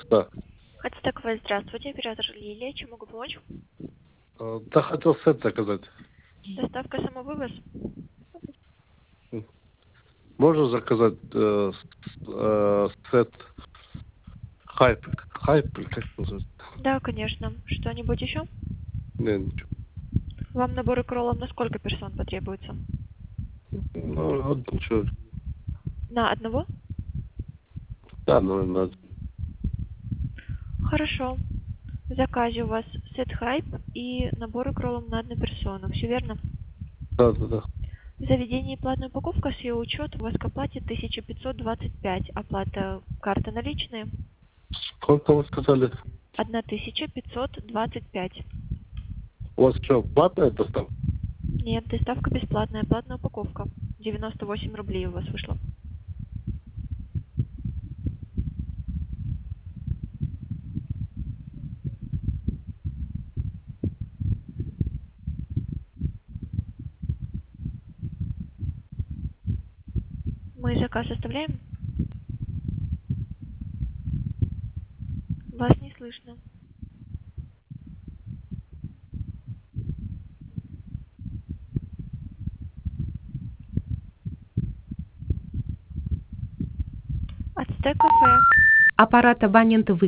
Да. Ацтек-ВЭ, здравствуйте, оператор Лилия, чем могу помочь? Да, хотел сет заказать. Доставка, самовывоз? Можно заказать сет хайп? Хайп, или как называется? Да, конечно. Что-нибудь еще? Не, ничего. Вам набор икроллов на сколько персон потребуется? Ну, один человек. На одного? Да, ну, надо. Хорошо. В заказе у вас сет хайп и набор икроллов на одну персону. Все верно? Да, да, да. В заведении платная упаковка с ее учетом у вас к оплате 1525. Оплата карта наличные Сколько вы сказали? 1525. У вас что, платная доставка? Нет, доставка бесплатная, платная упаковка. 98 рублей у вас вышло. Мы заказ оставляем? Вас не слышно. Ацтек кафе. Аппарат абонента